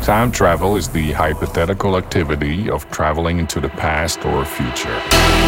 Time travel is the hypothetical activity of traveling into the past or future.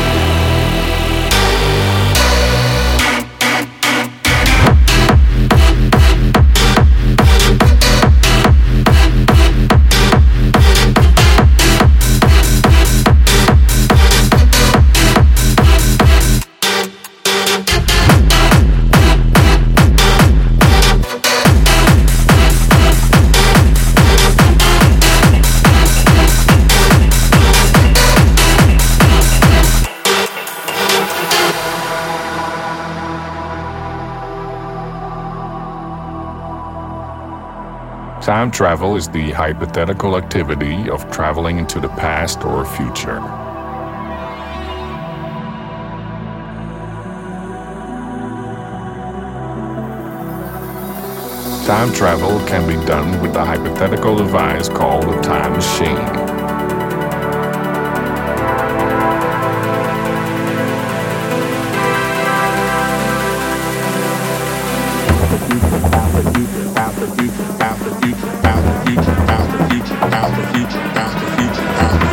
Time travel is the hypothetical activity of traveling into the past or future. Time travel can be done with a hypothetical device called a time machine. Future.